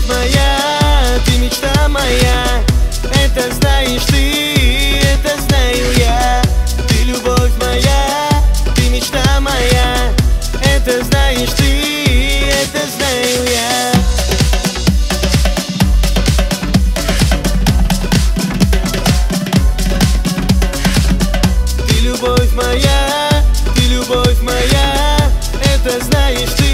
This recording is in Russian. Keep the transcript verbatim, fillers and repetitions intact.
моя, ты мечта моя. Это знаешь ты, это знаю я. Ты любовь моя, ты мечта моя. Это знаешь ты, это знаю я. Ты любовь моя, ты любовь моя. Это знаешь ты.